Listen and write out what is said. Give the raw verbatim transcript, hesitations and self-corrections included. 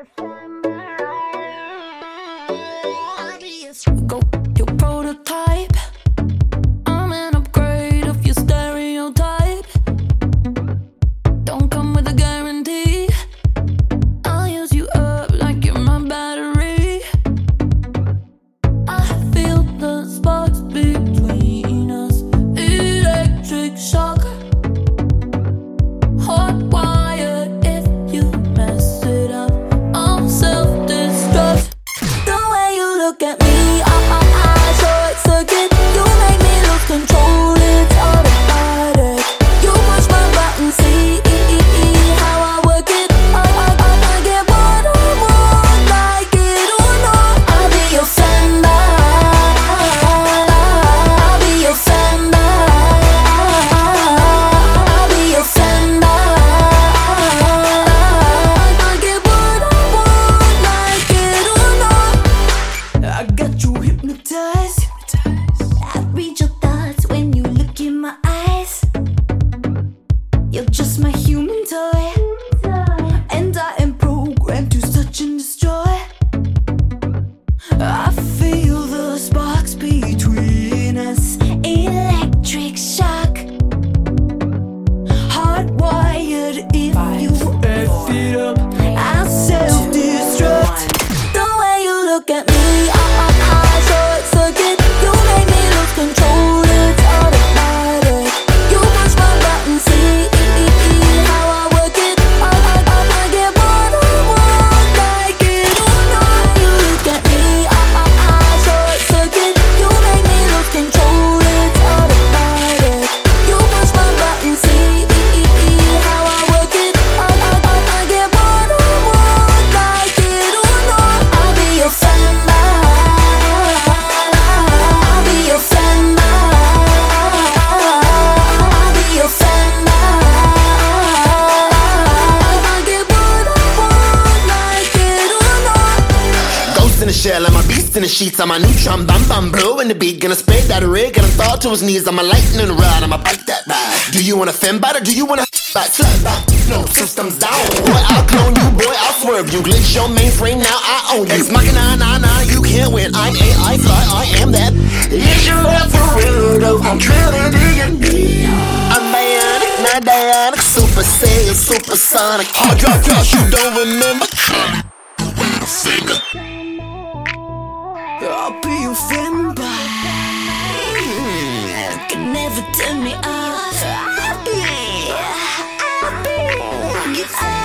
Go your prototype. I'm an upgrade of your stereotype. Don't come with a guarantee. I'll use you up like you're my battery. I feel the sparks between us. Electric shock. Hot wired if you mess it up. I'll self-destruct. The way you look at me, I, I, I short circuit. You make me lose control, it's automatic. You push my button, see how I work it. I, I, I, I get what I want, like it or not. I'll be your sender. I'll be your sender. I'll be your sender. I get what I want, like it or not. I got you hypnotized. I read your thoughts when you look in my eyes. You're just my human toy, and I am programmed to search and destroy. I feel the sparks between us. Electric shock. Hardwired if you F it up. I'll self-destruct. The way you look at me, I, I, I short circuit. You make me lose control, it's automatic. You push my button, see how I work it. I, I, I, I get what I want, like it or not. You look at me, I, I, I short circuit. You make me lose control, it's automatic. You push my button, see how I work it. I, I, I, I get what I want, like it or not. I'll be your sender. I'll be your sender. I'll be your sender. I get what I want, like it or not. Ghost in the shell, I'm a beast in the sheets. I'm a neutron, bam bam, blow in the beat. Gonna spray that rig, gonna fall to his knees. I'm a lightning rod, I'm a bite that ride. Do you wanna fend bite or do you wanna back slap back? No, systems down. Boy, I'll clone you, boy, I'll swerve you. Glitch your mainframe, now I own you. Ex machina, nah, nah, you can't win. I'm A I fly, I am that. Is your love for real though? I'm drilling in me. I'm bionic, not dionic, super saiyan, supersonic. Hard drop, drop, you don't remember. Finger. I'll be your friend, but you can never turn me off. I'll be, I'll be,